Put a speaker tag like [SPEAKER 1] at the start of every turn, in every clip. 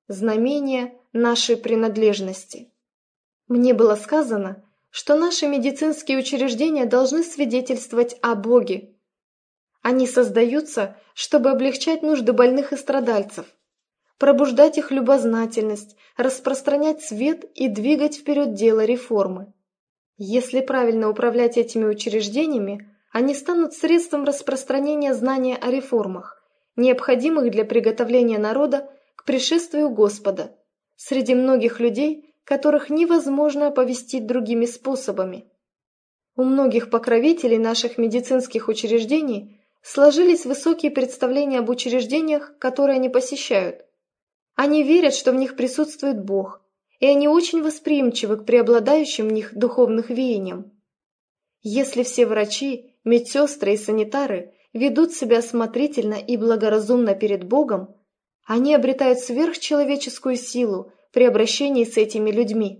[SPEAKER 1] знамение нашей принадлежности. Мне было сказано, что наши медицинские учреждения должны свидетельствовать о Боге. Они создаются, чтобы облегчать нужды больных и страдальцев, пробуждать их любознательность, распространять свет и двигать вперед дело реформы. Если правильно управлять этими учреждениями, они станут средством распространения знания о реформах, необходимых для приготовления народа к пришествию Господа, среди многих людей, которых невозможно оповестить другими способами. У многих покровителей наших медицинских учреждений сложились высокие представления об учреждениях, которые они посещают. Они верят, что в них присутствует Бог, и они очень восприимчивы к преобладающим в них духовным веяниям. Если все врачи, медсестры и санитары ведут себя осмотрительно и благоразумно перед Богом, они обретают сверхчеловеческую силу при обращении с этими людьми.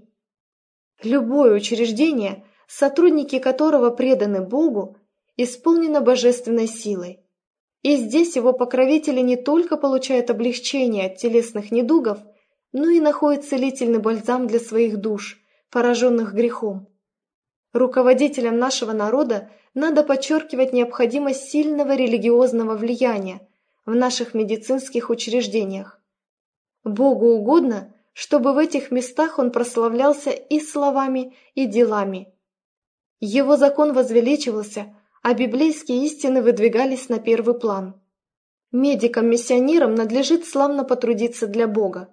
[SPEAKER 1] Любое учреждение, сотрудники которого преданы Богу, исполнено божественной силой. И здесь его покровители не только получают облегчение от телесных недугов, но и находят целительный бальзам для своих душ, пораженных грехом. Руководителям нашего народа надо подчеркивать необходимость сильного религиозного влияния в наших медицинских учреждениях. Богу угодно, чтобы в этих местах он прославлялся и словами, и делами. Его закон возвеличивался, а библейские истины выдвигались на первый план. Медикам-миссионерам надлежит славно потрудиться для Бога.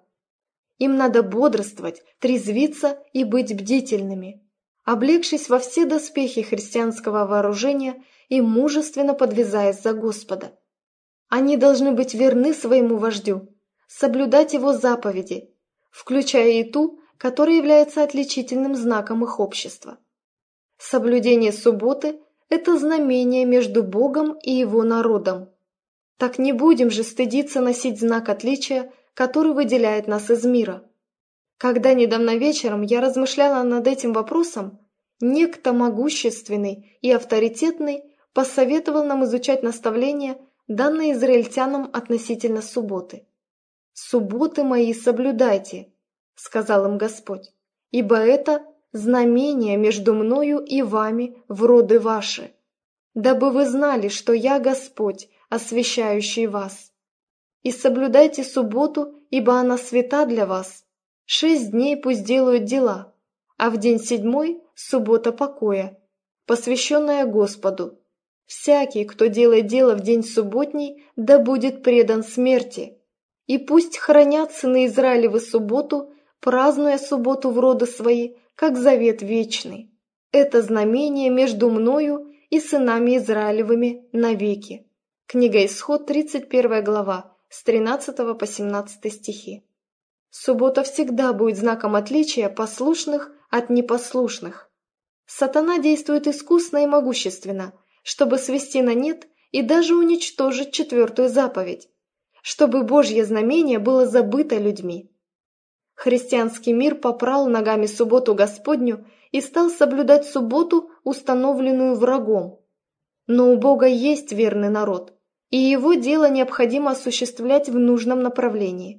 [SPEAKER 1] Им надо бодрствовать, трезвиться и быть бдительными, облегшись во все доспехи христианского вооружения и мужественно подвязаясь за Господа. Они должны быть верны своему вождю, соблюдать его заповеди, включая и ту, которая является отличительным знаком их общества. Соблюдение субботы – это знамение между Богом и его народом. Так не будем же стыдиться носить знак отличия, который выделяет нас из мира. Когда недавно вечером я размышляла над этим вопросом, некто могущественный и авторитетный посоветовал нам изучать наставления, данные израильтянам относительно субботы. «Субботы мои соблюдайте», — сказал им Господь, «ибо это знамение между мною и вами в роды ваши, дабы вы знали, что я Господь, освящающий вас. И соблюдайте субботу, ибо она свята для вас. 6 дней пусть делают дела, а в день 7 – суббота покоя, посвященная Господу. Всякий, кто делает дело в день субботний, да будет предан смерти. И пусть хранят сыны Израилевы субботу, празднуя субботу в роды свои, как завет вечный. Это знамение между мною и сынами Израилевыми навеки». Книга Исход, 31 глава, с 13 по 17 стихи. Суббота всегда будет знаком отличия послушных от непослушных. Сатана действует искусно и могущественно, чтобы свести на нет и даже уничтожить 4-ю заповедь, чтобы Божье знамение было забыто людьми. Христианский мир попрал ногами субботу Господню и стал соблюдать субботу, установленную врагом. Но у Бога есть верный народ, и его дело необходимо осуществлять в нужном направлении.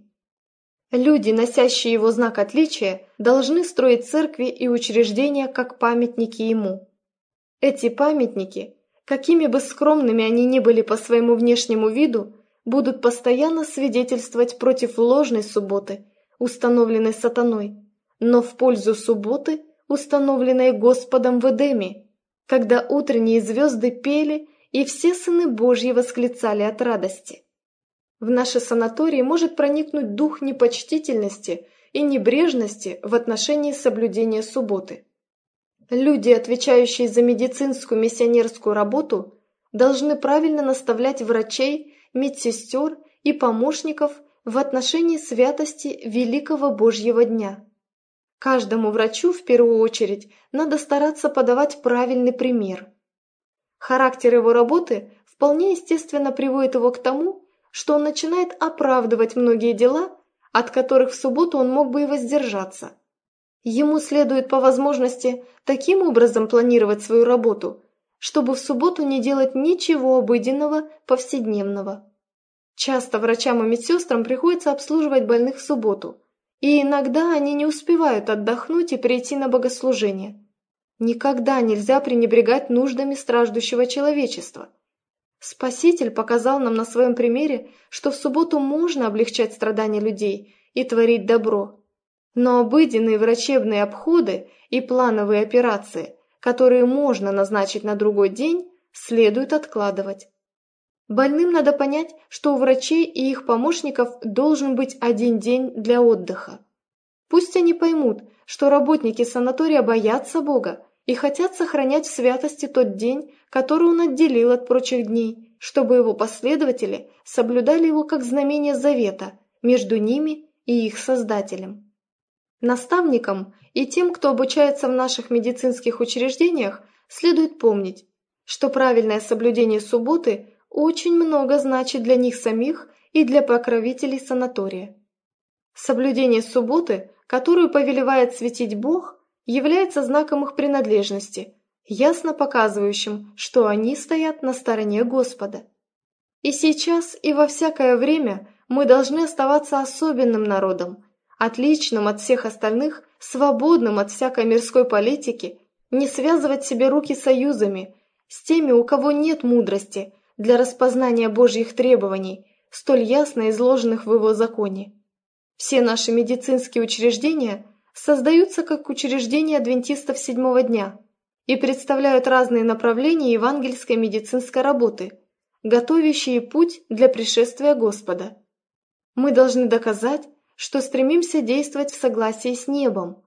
[SPEAKER 1] Люди, носящие его знак отличия, должны строить церкви и учреждения как памятники ему. Эти памятники, какими бы скромными они ни были по своему внешнему виду, будут постоянно свидетельствовать против ложной субботы, установленной сатаной, но в пользу субботы, установленной Господом в Эдеме, когда утренние звезды пели и все сыны Божьи восклицали от радости. В наши санатории может проникнуть дух непочтительности и небрежности в отношении соблюдения субботы. Люди, отвечающие за медицинскую миссионерскую работу, должны правильно наставлять врачей, медсестер и помощников в отношении святости Великого Божьего Дня. Каждому врачу в первую очередь надо стараться подавать правильный пример. Характер его работы вполне естественно приводит его к тому, что он начинает оправдывать многие дела, от которых в субботу он мог бы и воздержаться. Ему следует по возможности таким образом планировать свою работу, чтобы в субботу не делать ничего обыденного, повседневного. Часто врачам и медсестрам приходится обслуживать больных в субботу, и иногда они не успевают отдохнуть и прийти на богослужение. Никогда нельзя пренебрегать нуждами страждущего человечества. Спаситель показал нам на своем примере, что в субботу можно облегчать страдания людей и творить добро. Но обыденные врачебные обходы и плановые операции, которые можно назначить на другой день, следует откладывать. Больным надо понять, что у врачей и их помощников должен быть один день для отдыха. Пусть они поймут, что работники санатория боятся Бога и хотят сохранять в святости тот день, который Он отделил от прочих дней, чтобы Его последователи соблюдали его как знамение завета между ними и их Создателем. Наставникам и тем, кто обучается в наших медицинских учреждениях, следует помнить, что правильное соблюдение субботы очень много значит для них самих и для покровителей санатория. Соблюдение субботы, которую повелевает светить Бог, является знаком их принадлежности, ясно показывающим, что они стоят на стороне Господа. И сейчас, и во всякое время мы должны оставаться особенным народом, отличным от всех остальных, свободным от всякой мирской политики, не связывать себе руки союзами с теми, у кого нет мудрости для распознания Божьих требований, столь ясно изложенных в Его законе. Все наши медицинские учреждения создаются как учреждения адвентистов седьмого дня и представляют разные направления евангельской медицинской работы, готовящие путь для пришествия Господа. Мы должны доказать, что стремимся действовать в согласии с небом.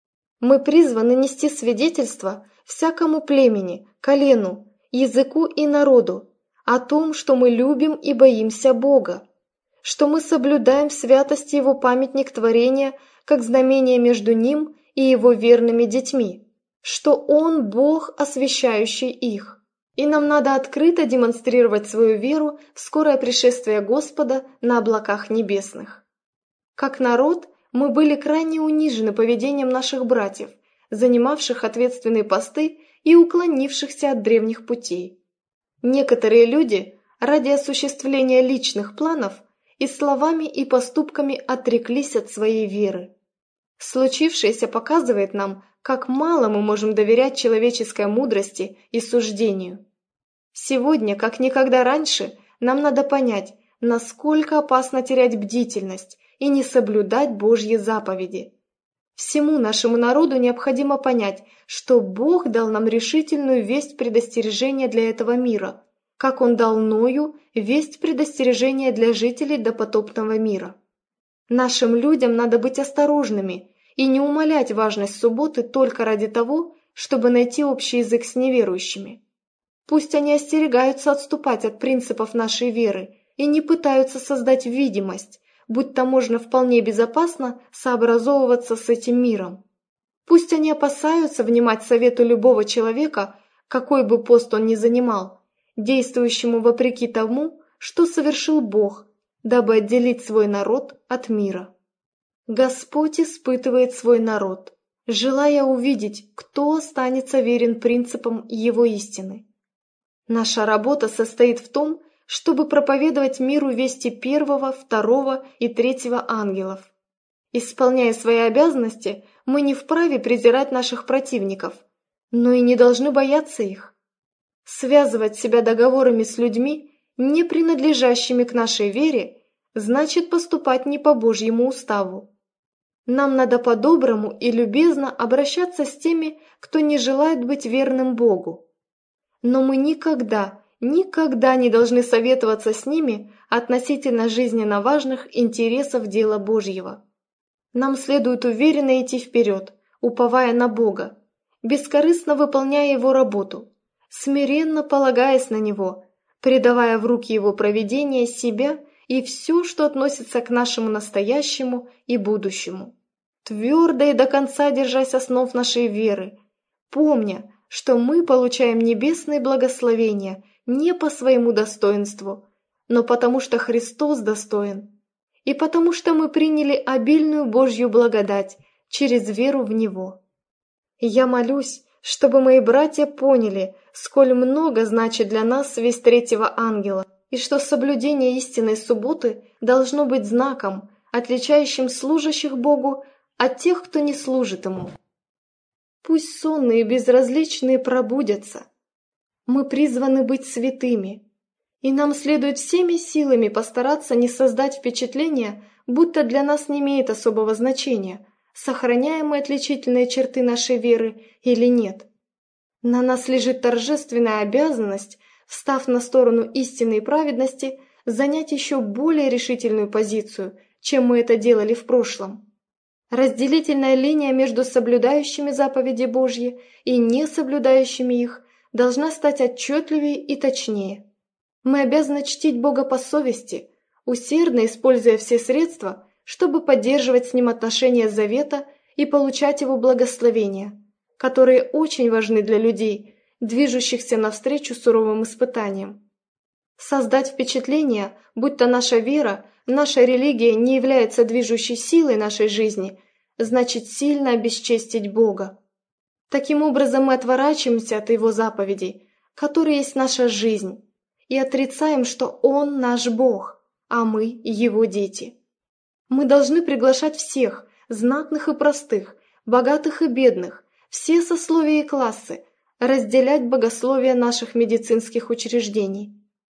[SPEAKER 1] Мы призваны нести свидетельство всякому племени, колену, языку и народу о том, что мы любим и боимся Бога, что мы соблюдаем в святости Его памятник творения как знамение между Ним и Его верными детьми, что Он Бог, освящающий их. И нам надо открыто демонстрировать свою веру в скорое пришествие Господа на облаках небесных. Как народ мы были крайне унижены поведением наших братьев, занимавших ответственные посты и уклонившихся от древних путей. Некоторые люди ради осуществления личных планов и словами и поступками отреклись от своей веры. Случившееся показывает нам, как мало мы можем доверять человеческой мудрости и суждению. Сегодня, как никогда раньше, нам надо понять, насколько опасно терять бдительность и не соблюдать Божьи заповеди. Всему нашему народу необходимо понять, что Бог дал нам решительную весть предостережения для этого мира, как Он дал Ною весть предостережения для жителей допотопного мира. Нашим людям надо быть осторожными и не умалять важность субботы только ради того, чтобы найти общий язык с неверующими. Пусть они остерегаются отступать от принципов нашей веры и не пытаются создать видимость, будто можно вполне безопасно сообразовываться с этим миром. Пусть они опасаются внимать совету любого человека, какой бы пост он ни занимал, действующему вопреки тому, что совершил Бог, дабы отделить свой народ от мира. Господь испытывает свой народ, желая увидеть, кто останется верен принципам Его истины. Наша работа состоит в том, чтобы проповедовать миру вести первого, второго и третьего ангелов. Исполняя свои обязанности, мы не вправе презирать наших противников, но и не должны бояться их. Связывать себя договорами с людьми, не принадлежащими к нашей вере, значит поступать не по Божьему уставу. Нам надо по-доброму и любезно обращаться с теми, кто не желает быть верным Богу. Но мы никогда не должны советоваться с ними относительно жизненно важных интересов дела Божьего. Нам следует уверенно идти вперед, уповая на Бога, бескорыстно выполняя Его работу, смиренно полагаясь на Него, предавая в руки Его провидения себя и все, что относится к нашему настоящему и будущему, твердо и до конца держась основ нашей веры, помня, что мы получаем небесные благословения не по своему достоинству, но потому что Христос достоин, и потому что мы приняли обильную Божью благодать через веру в Него. Я молюсь, чтобы мои братья поняли, сколь много значит для нас весть третьего ангела, и что соблюдение истинной субботы должно быть знаком, отличающим служащих Богу от тех, кто не служит Ему. Пусть сонные и безразличные пробудятся. Мы призваны быть святыми, и нам следует всеми силами постараться не создать впечатление, будто для нас не имеет особого значения, сохраняем мы отличительные черты нашей веры или нет. На нас лежит торжественная обязанность, встав на сторону истины и праведности, занять еще более решительную позицию, чем мы это делали в прошлом. Разделительная линия между соблюдающими заповеди Божьи и несоблюдающими их должна стать отчетливее и точнее. Мы обязаны чтить Бога по совести, усердно используя все средства, чтобы поддерживать с Ним отношения завета и получать Его благословения, которые очень важны для людей, движущихся навстречу суровым испытаниям. Создать впечатление, будто наша вера, наша религия не является движущей силой нашей жизни, значит сильно обесчестить Бога. Таким образом мы отворачиваемся от Его заповедей, которые есть наша жизнь, и отрицаем, что Он наш Бог, а мы Его дети. Мы должны приглашать всех, знатных и простых, богатых и бедных, все сословия и классы, разделять богословие наших медицинских учреждений.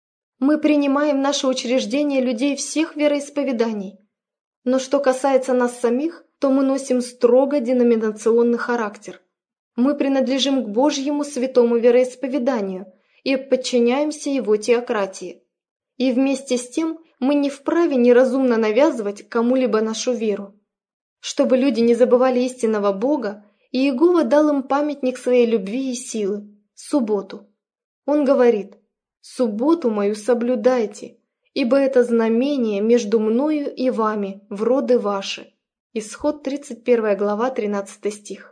[SPEAKER 1] Мы принимаем в наше учреждение людей всех вероисповеданий, но что касается нас самих, то мы носим строго деноминационный характер. Мы принадлежим к Божьему святому вероисповеданию и подчиняемся его теократии. И вместе с тем мы не вправе неразумно навязывать кому-либо нашу веру. Чтобы люди не забывали истинного Бога, Иегова дал им памятник своей любви и силы – субботу. Он говорит: «Субботу мою соблюдайте, ибо это знамение между мною и вами в роды ваши». Исход 31 глава 13 стих.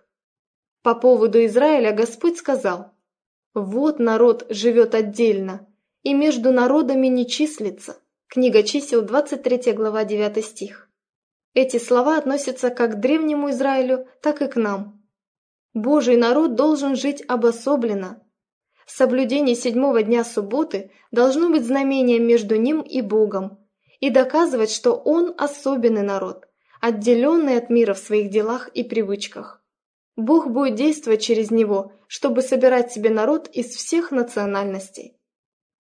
[SPEAKER 1] По поводу Израиля Господь сказал: «Вот народ живет отдельно, и между народами не числится». Книга чисел, 23 глава 9 стих. Эти слова относятся как к древнему Израилю, так и к нам. Божий народ должен жить обособленно. Соблюдение 7-го дня субботы должно быть знамением между ним и Богом и доказывать, что он особенный народ, отделенный от мира в своих делах и привычках. Бог будет действовать через него, чтобы собирать себе народ из всех национальностей.